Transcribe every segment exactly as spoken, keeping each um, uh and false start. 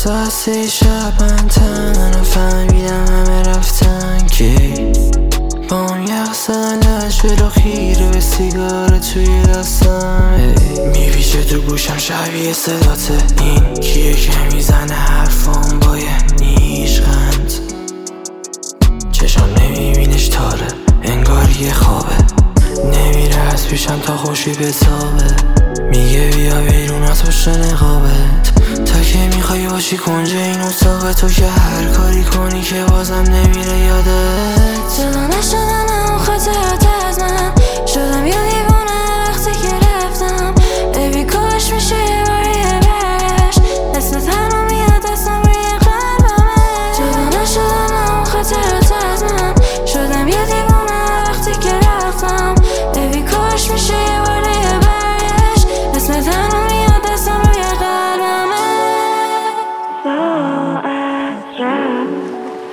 ساعت سه شب من تنها فهمیدم همه رفتن کی با اون یخ زدنش جلو خیره به سیگار توی دستم میپیچه تو گوشم شبیه صداته این کیه که میزنه حرفام با یه نیشخند چشم نمیبینش تاره انگار یه خوابه نمیره از پیشم تا خوشی بتابه میگه بیا بیرون از پشت نقابت تا که میخوای باشی کنج این اتاق تو که هر کاری کنی که بازم نمیره یادت جدا نشدن اون خاطرات از من شدم یا دیوونه وقتی که رفتم ببی کاش میشه یه باری برگشت اسم تنها میاد دستم روی قلبمه جدا نشدن اون خاطرات از من شدم یه دیوونه وقتی که رفتم ببی کاش میشه یه باری برگشت اسم تنها میاد دستم روی قلبمه ساعت رفت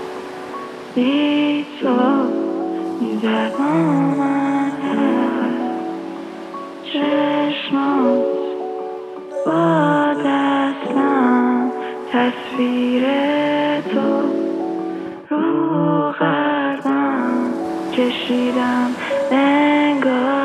بی تو میزد با من چشمات با دستم تصویر تو رو قلبم کشیدم انگار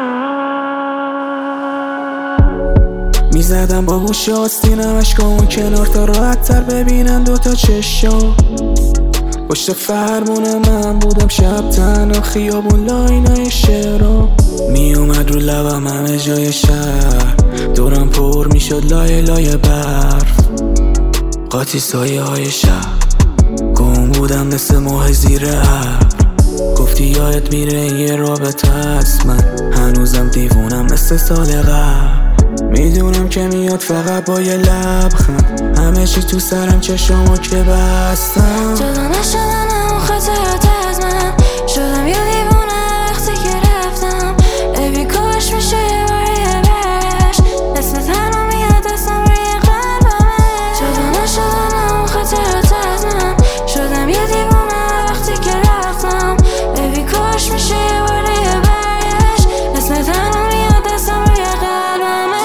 میزدم با گوش آستینم اشکامون کنار تا راحت تر ببینن دوتا چشم پشت فرمون من بودم شب تنها خیابون لاینای شعرام میومد رو لبم همه جای شهر دورم پر میشد لایه لایه برف قاطی سایه های شب گم بودم مثل ماه زیر ابر گفتی یادت میره یه رابطه هست من هنوزم دیوونم مثل سال قبل میدونم که میاد فقط با یه لبخند همه چی تو سرم چشمو که بستم جدا نشدن اون خاطرات از من شدم یه دیوونه وقتی که رفتم ببی کاش میشه یه باری برگشت اسم تنها میاد دستم روی قلبمه جدا نشدن اون خاطرات از من شدم یه دیوونه وقتی که رفتم ببی کاش میشه یه باری برگشت اسم تنها میاد دستم روی قلبمه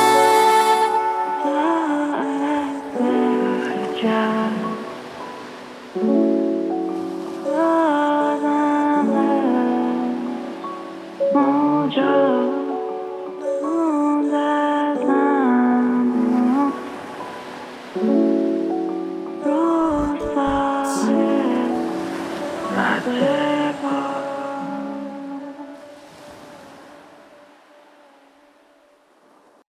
موجا موندازم رو ساحل رده